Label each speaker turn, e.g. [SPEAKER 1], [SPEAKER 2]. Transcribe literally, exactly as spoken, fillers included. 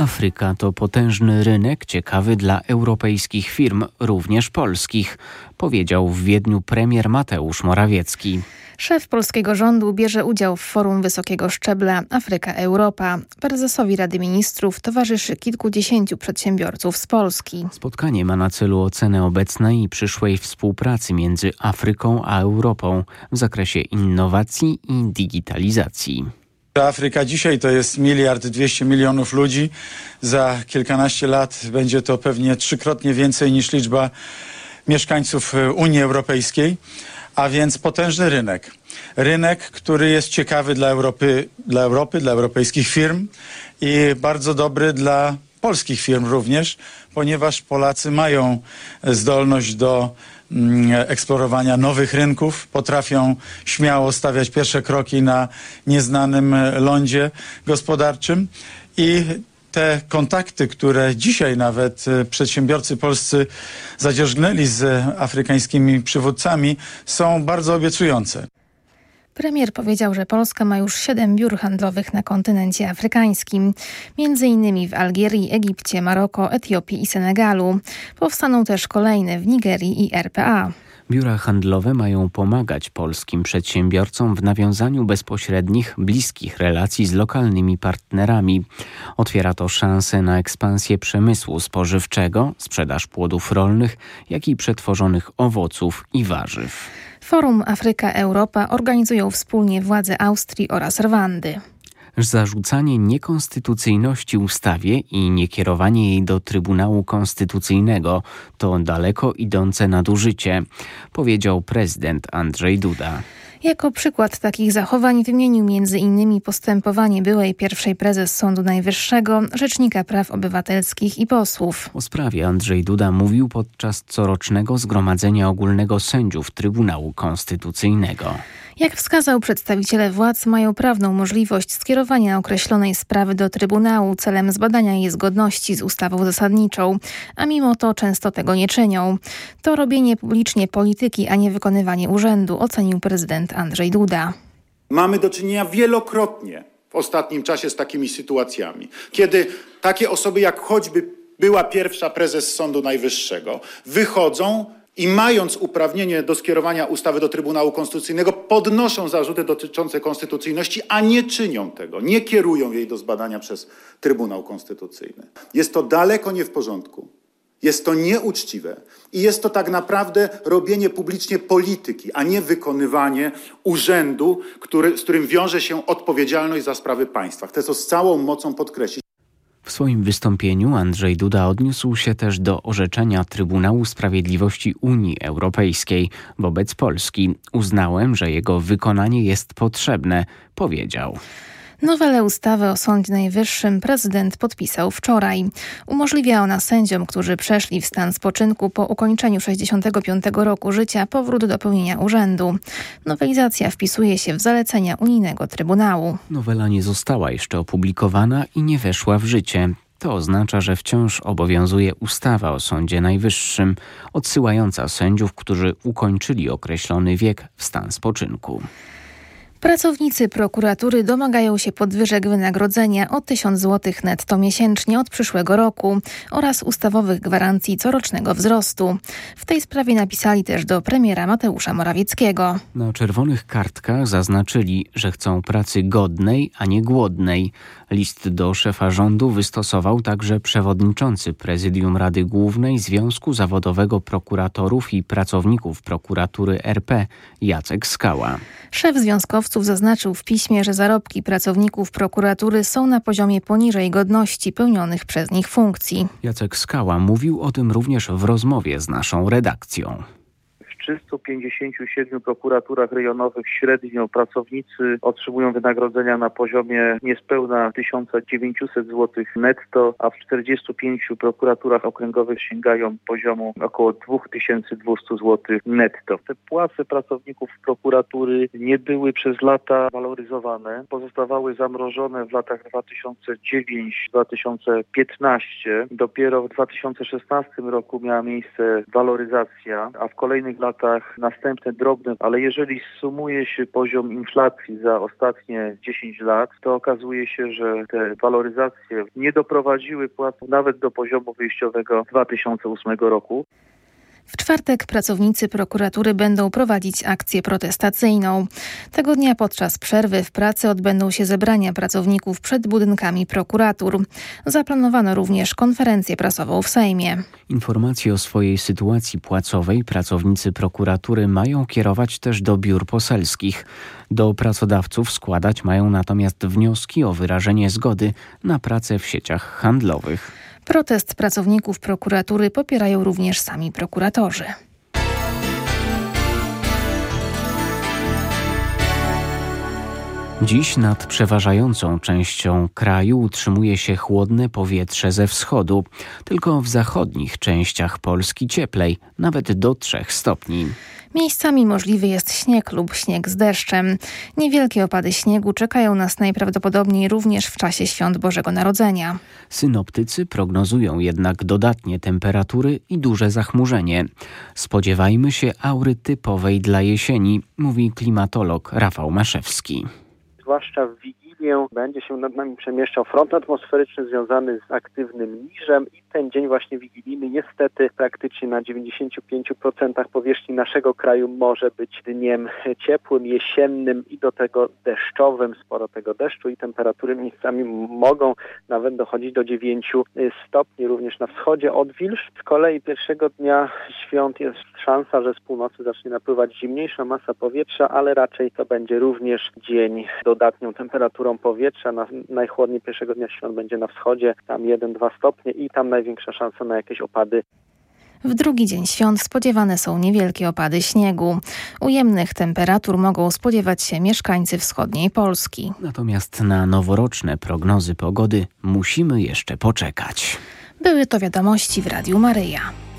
[SPEAKER 1] Afryka to potężny rynek ciekawy dla europejskich firm, również polskich, powiedział w Wiedniu premier Mateusz Morawiecki.
[SPEAKER 2] Szef polskiego rządu bierze udział w forum wysokiego szczebla Afryka-Europa. Prezesowi Rady Ministrów towarzyszy kilkudziesięciu przedsiębiorców z Polski.
[SPEAKER 1] Spotkanie ma na celu ocenę obecnej i przyszłej współpracy między Afryką a Europą w zakresie innowacji i digitalizacji.
[SPEAKER 3] Afryka dzisiaj to jest miliard dwieście milionów ludzi. Za kilkanaście lat będzie to pewnie trzykrotnie więcej niż liczba mieszkańców Unii Europejskiej, a więc potężny rynek. Rynek, który jest ciekawy dla Europy, dla Europy, dla europejskich firm i bardzo dobry dla polskich firm również, ponieważ Polacy mają zdolność do eksplorowania nowych rynków, potrafią śmiało stawiać pierwsze kroki na nieznanym lądzie gospodarczym i te kontakty, które dzisiaj nawet przedsiębiorcy polscy zadzierzgnęli z afrykańskimi przywódcami, są bardzo obiecujące.
[SPEAKER 2] Premier powiedział, że Polska ma już siedem biur handlowych na kontynencie afrykańskim, między innymi w Algierii, Egipcie, Maroko, Etiopii i Senegalu. Powstaną też kolejne w Nigerii i R P A.
[SPEAKER 1] Biura handlowe mają pomagać polskim przedsiębiorcom w nawiązaniu bezpośrednich, bliskich relacji z lokalnymi partnerami. Otwiera to szansę na ekspansję przemysłu spożywczego, sprzedaż płodów rolnych, jak i przetworzonych owoców i warzyw.
[SPEAKER 2] Forum Afryka-Europa organizują wspólnie władze Austrii oraz Rwandy.
[SPEAKER 1] Zarzucanie niekonstytucyjności ustawie i niekierowanie jej do Trybunału Konstytucyjnego to daleko idące nadużycie, powiedział prezydent Andrzej Duda.
[SPEAKER 2] Jako przykład takich zachowań wymienił między innymi postępowanie byłej pierwszej prezes Sądu Najwyższego, Rzecznika Praw Obywatelskich i posłów.
[SPEAKER 1] O sprawie Andrzej Duda mówił podczas corocznego Zgromadzenia Ogólnego Sędziów Trybunału Konstytucyjnego.
[SPEAKER 2] Jak wskazał, przedstawiciele władz mają prawną możliwość skierowania określonej sprawy do Trybunału celem zbadania jej zgodności z ustawą zasadniczą, a mimo to często tego nie czynią. To robienie publicznie polityki, a nie wykonywanie urzędu, ocenił prezydent Andrzej Duda.
[SPEAKER 4] Mamy do czynienia wielokrotnie w ostatnim czasie z takimi sytuacjami, kiedy takie osoby jak choćby była pierwsza prezes Sądu Najwyższego wychodzą i mając uprawnienie do skierowania ustawy do Trybunału Konstytucyjnego podnoszą zarzuty dotyczące konstytucyjności, a nie czynią tego, nie kierują jej do zbadania przez Trybunał Konstytucyjny. Jest to daleko nie w porządku. Jest to nieuczciwe i jest to tak naprawdę robienie publicznie polityki, a nie wykonywanie urzędu, który, z którym wiąże się odpowiedzialność za sprawy państwa. Chcę to z całą mocą podkreślić.
[SPEAKER 1] W swoim wystąpieniu Andrzej Duda odniósł się też do orzeczenia Trybunału Sprawiedliwości Unii Europejskiej wobec Polski. Uznałem, że jego wykonanie jest potrzebne, powiedział.
[SPEAKER 2] Nowelę ustawy o Sądzie Najwyższym prezydent podpisał wczoraj. Umożliwia ona sędziom, którzy przeszli w stan spoczynku po ukończeniu sześćdziesiątego piątego roku życia, powrót do pełnienia urzędu. Nowelizacja wpisuje się w zalecenia unijnego Trybunału.
[SPEAKER 1] Nowela nie została jeszcze opublikowana i nie weszła w życie. To oznacza, że wciąż obowiązuje ustawa o Sądzie Najwyższym, odsyłająca sędziów, którzy ukończyli określony wiek, w stan spoczynku.
[SPEAKER 2] Pracownicy prokuratury domagają się podwyżek wynagrodzenia o tysiąc złotych netto miesięcznie od przyszłego roku oraz ustawowych gwarancji corocznego wzrostu. W tej sprawie napisali też do premiera Mateusza Morawieckiego.
[SPEAKER 1] Na czerwonych kartkach zaznaczyli, że chcą pracy godnej, a nie głodnej. List do szefa rządu wystosował także przewodniczący Prezydium Rady Głównej Związku Zawodowego Prokuratorów i Pracowników Prokuratury R P Jacek Skała.
[SPEAKER 2] Szef związkowców zaznaczył w piśmie, że zarobki pracowników prokuratury są na poziomie poniżej godności pełnionych przez nich funkcji.
[SPEAKER 1] Jacek Skała mówił o tym również w rozmowie z naszą redakcją.
[SPEAKER 5] W trzystu pięćdziesięciu siedmiu prokuraturach rejonowych średnio pracownicy otrzymują wynagrodzenia na poziomie niespełna tysiąc dziewięćset złotych netto, a w czterdziestu pięciu prokuraturach okręgowych sięgają poziomu około dwa tysiące dwieście złotych netto. Te płace pracowników prokuratury nie były przez lata waloryzowane, pozostawały zamrożone w latach dwa tysiące dziewiątym do dwa tysiące piętnastego. Dopiero w dwa tysiące szesnastym roku miała miejsce waloryzacja, a w kolejnych latach latach następne drobne, ale jeżeli sumuje się poziom inflacji za ostatnie dziesięć lat, to okazuje się, że te waloryzacje nie doprowadziły płac nawet do poziomu wyjściowego dwa tysiące ósmego roku.
[SPEAKER 2] W czwartek pracownicy prokuratury będą prowadzić akcję protestacyjną. Tego dnia podczas przerwy w pracy odbędą się zebrania pracowników przed budynkami prokuratur. Zaplanowano również konferencję prasową w Sejmie.
[SPEAKER 1] Informacje o swojej sytuacji płacowej pracownicy prokuratury mają kierować też do biur poselskich. Do pracodawców składać mają natomiast wnioski o wyrażenie zgody na pracę w sieciach handlowych.
[SPEAKER 2] Protest pracowników prokuratury popierają również sami prokuratorzy.
[SPEAKER 1] Dziś nad przeważającą częścią kraju utrzymuje się chłodne powietrze ze wschodu. Tylko w zachodnich częściach Polski cieplej, nawet do trzech stopni.
[SPEAKER 2] Miejscami możliwy jest śnieg lub śnieg z deszczem. Niewielkie opady śniegu czekają nas najprawdopodobniej również w czasie świąt Bożego Narodzenia.
[SPEAKER 1] Synoptycy prognozują jednak dodatnie temperatury i duże zachmurzenie. Spodziewajmy się aury typowej dla jesieni, mówi klimatolog Rafał Maszewski.
[SPEAKER 6] Zwłaszcza w Wigilię będzie się nad nami przemieszczał front atmosferyczny związany z aktywnym niżem i ten dzień właśnie wigilijny niestety praktycznie na dziewięćdziesiąt pięć procent powierzchni naszego kraju może być dniem ciepłym, jesiennym i do tego deszczowym. Sporo tego deszczu i temperatury miejscami mogą nawet dochodzić do dziewięciu stopni. Również na wschodzie odwilż. Z kolei pierwszego dnia świąt jest szansa, że z północy zacznie napływać zimniejsza masa powietrza, ale raczej to będzie również dzień dodatnią temperaturą powietrza. Na, najchłodniej pierwszego dnia świąt będzie na wschodzie, tam jeden do dwóch stopnie i tam największa szansa na jakieś opady.
[SPEAKER 2] W drugi dzień świąt spodziewane są niewielkie opady śniegu. Ujemnych temperatur mogą spodziewać się mieszkańcy wschodniej Polski.
[SPEAKER 1] Natomiast na noworoczne prognozy pogody musimy jeszcze poczekać.
[SPEAKER 2] Były to wiadomości w Radiu Maryja.